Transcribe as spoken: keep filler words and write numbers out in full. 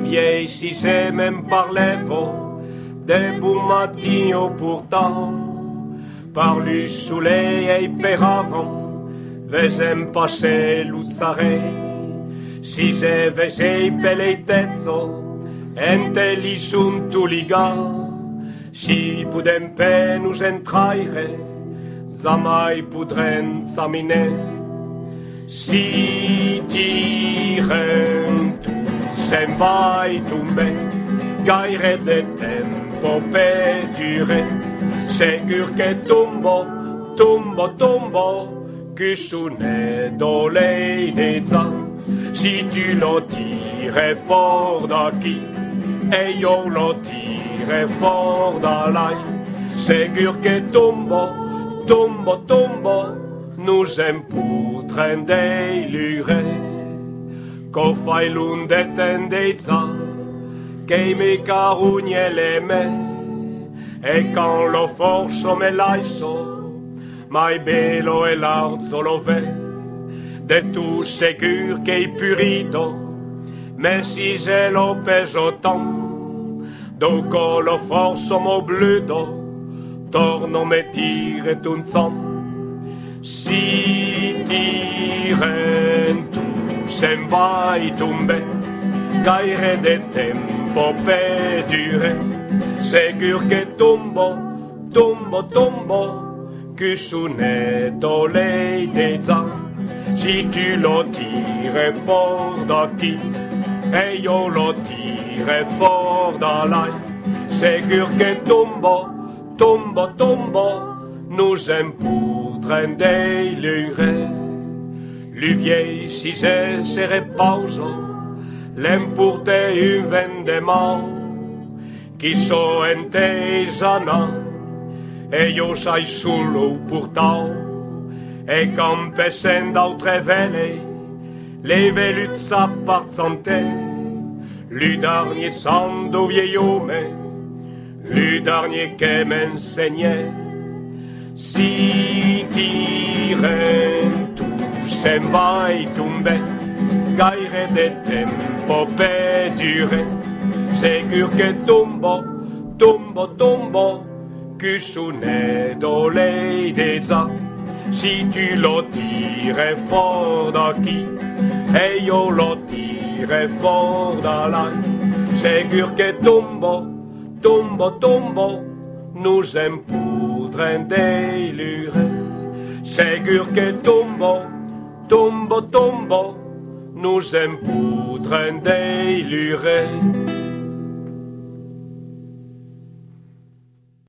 vieilles si c'est même par les vents, des beaux matins pourtant, par le soleil per avant, vesem passer l'ussare, si j'ai vesei peleitezzo, ente li sunt tu liga, si pudem pe nous entraire, zamai pudren samine, si tiren tu sem vai tumbe, gaire de tempo pe dure, segur che tombo, tombo, tombo, che suone dolei deza, si tu lo tires fort da qui, e io lo tire fort da lai, segur che tombo, tombo, tombo, nous emputren dei lure, co fai lunde tendeza, che mi carugne le me, e quand lo forzo me laiso, mai bello e l'arzo lo ve, de tu segur che i purido, me si se lo peso tant, doco lo forzo mo bludo, torno me tire tun sang. Si tiren tu sem vai tumbe, gaire de tempo pe dure, segur che tombo, tombo, tombo, che suone dolei deza, si tu lo tire fort da qui, e io lo tire fort da lai, segur che tombo, tombo, tombo, nous empudren dei lure, le vieil si se se repauso, l'empurte un vendement, chi so entesana, e io sai solo pourtant, e campesen d'altre vele, le velut s'appartente, le dernier sando vieillome, le dernier che m'enseignait, si tiren tu sem vai tumbe, gaire de tempo pe dure, segur che tombo, tombo, tombo, che suone dolei deza, si tu lo tire fort da qui, e io lo tire fort da là, segur che tombo, tombo, tombo, nous empudren dei lure, segur che tombo, tombo, tombo, nous empudren dei lure.